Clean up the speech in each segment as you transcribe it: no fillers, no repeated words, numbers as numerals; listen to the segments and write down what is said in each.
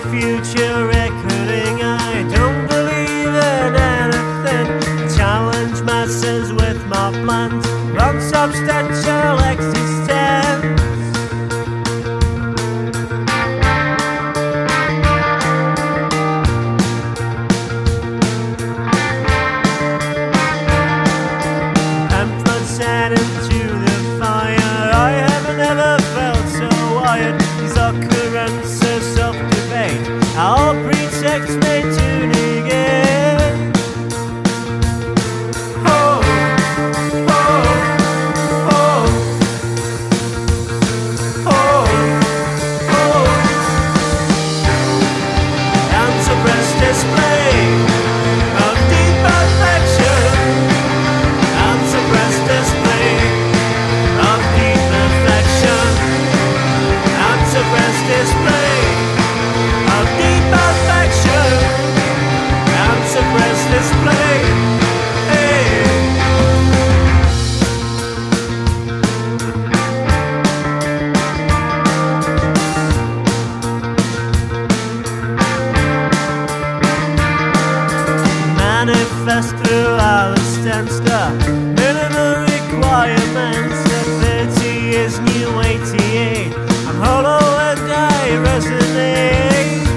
future reckoning. I don't believe in anything. I challenge masses with my plans, unsubstantial existence. Set into the fire. I haven't ever felt so wired. These occurrences of debate are all pretexts made to negate. Oh, oh, oh, oh, oh. And suppressed display of deep affection. Suppressed display of deep affection. Suppressed display of deep affection. Suppressed display. Hey. Manifest through our stanza. Minimum requirements, ability is new 88. I'm hollow and I resonate.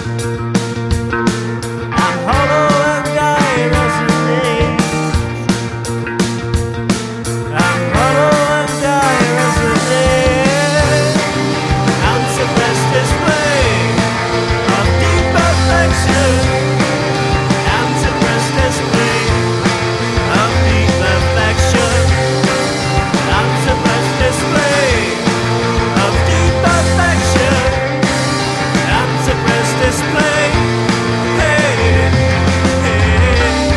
I'm hollow and I resonate. I'm hollow and I resonate. I'm suppressed display of deep affection. I'm suppressed display of deep affection. I'm suppressed display of deep affection. I'm suppressed display. Hey, hey.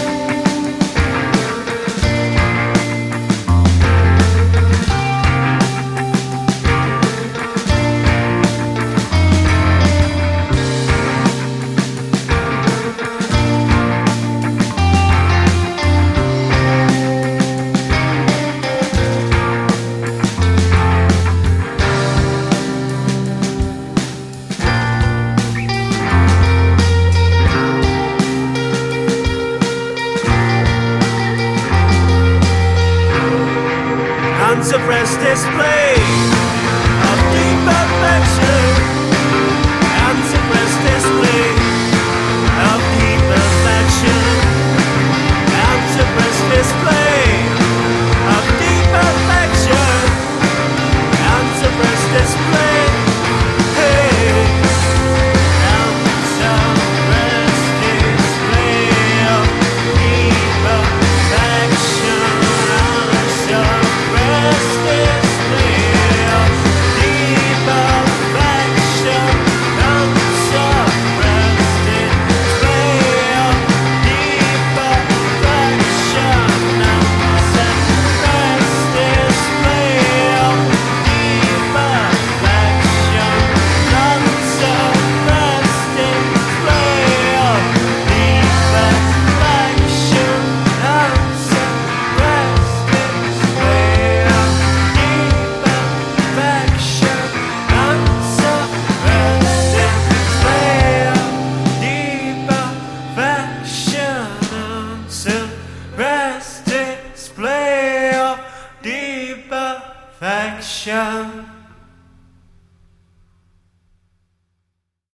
Unsuppressed display of deep affection. Unsuppressed display of deep affection. Unsuppressed display of deep affection. Unsuppressed display. Hey. Unsuppressed display of deep affection. Unsuppressed display of deep affection. Unsuppressed display of deep affection. Unsuppressed display of deep affection. Unsuppressed display of deep affection. Unsuppressed display of deep affection. Unsuppressed display of deep affection. Unsuppressed display of deep affection.